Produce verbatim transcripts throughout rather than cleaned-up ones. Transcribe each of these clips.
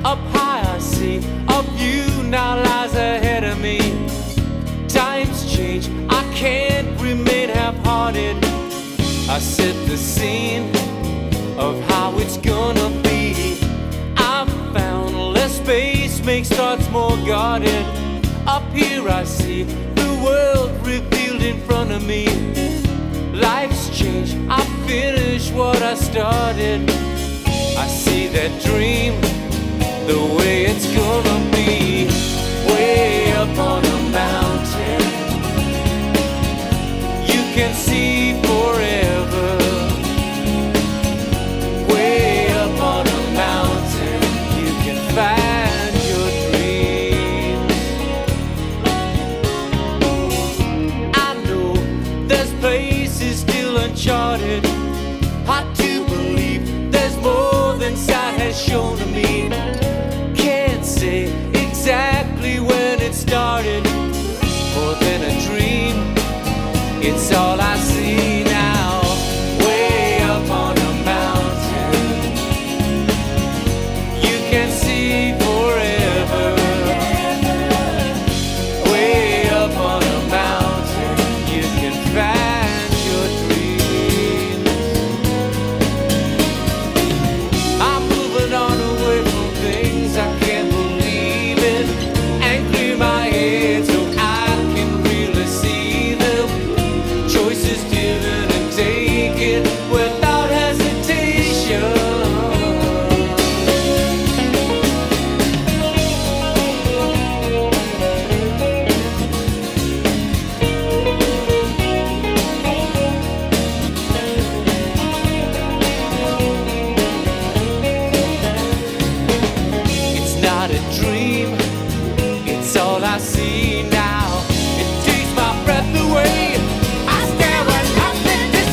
Up high I see a view now lies ahead of me. Times change, I can't remain half-hearted. I set the scene of how it's gonna be. I've found less space makes thoughts more guarded. Up here I see the world revealed in front of me. Life's changed, I finished what I started. I see that dream the way it's gonna be. Way up on a mountain, you can see forever. Way up on a mountain, you can find your dreams. I know there's places still uncharted. Hard to believe there's more than sight has shown to me. Can't say exactly when it started. More than a dream, it's all I see now. Way up on a mountain, you can see forever. Way up on a mountain, you can find your dreams. I'm moving on away from things I can't believe in, and clear my head so I can really see them. Choices given and taken without hesitation. It's not a dream, it's all I see now. It takes my breath away. I stand with nothing to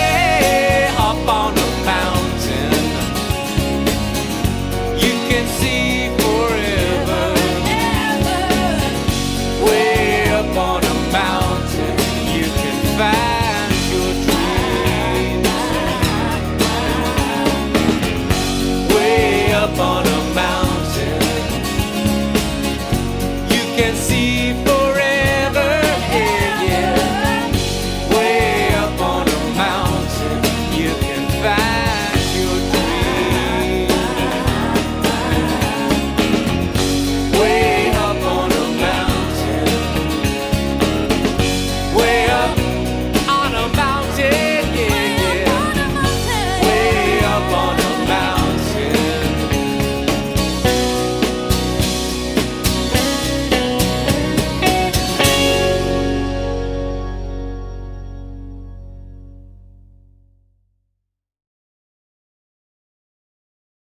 say. Up on a mountain, you can see